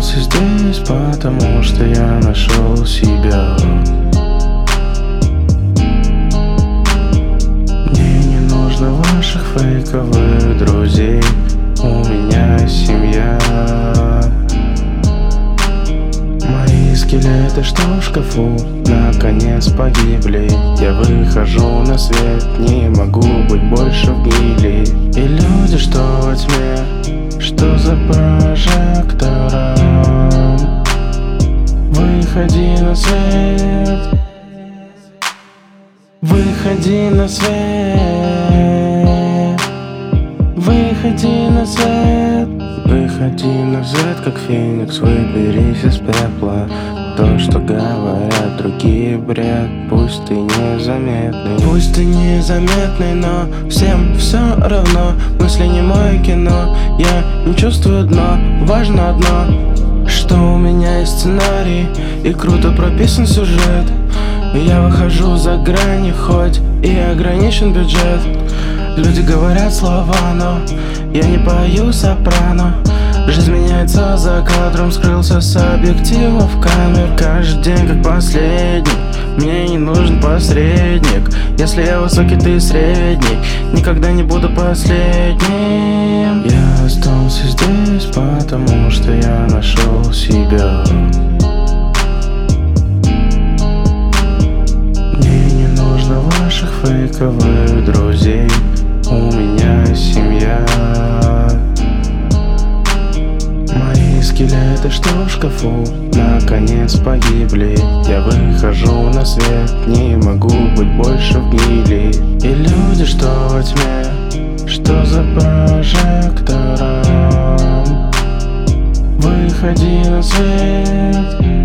остался здесь, потому что я нашел себя. Мне не нужно ваших фейковых друзей, у меня семья. Мои скелеты, что в шкафу, наконец погибли. Я выхожу на свет, не могу быть больше в гнили. И люди, что во тьме, что за прожектором. Выходи на свет, выходи на свет, выходи на свет. Выходи на свет, как феникс, выберись из пепла. То, что говорят другие, бред. Пусть ты незаметный, пусть ты незаметный, но всем все равно. Мысли не мое кино, я не чувствую дно. Важно одно, что у меня есть сценарий и круто прописан сюжет. Я выхожу за грани, хоть и ограничен бюджет. Люди говорят слова, но я не пою сопрано. Жизнь меняется за кадром, скрылся с объективов камер. Каждый день как последний, мне не нужен посредник. Если я высокий, ты средний, никогда не буду последним. Я остался здесь, потому что я нашел себя. Мне не нужно ваших фейковых друзей, у меня семья. Мои скелеты, что в шкафу, наконец погибли. Я выхожу на свет, не могу быть больше в гнили. И люди, что во тьме, что за прожектором. Выходи на свет.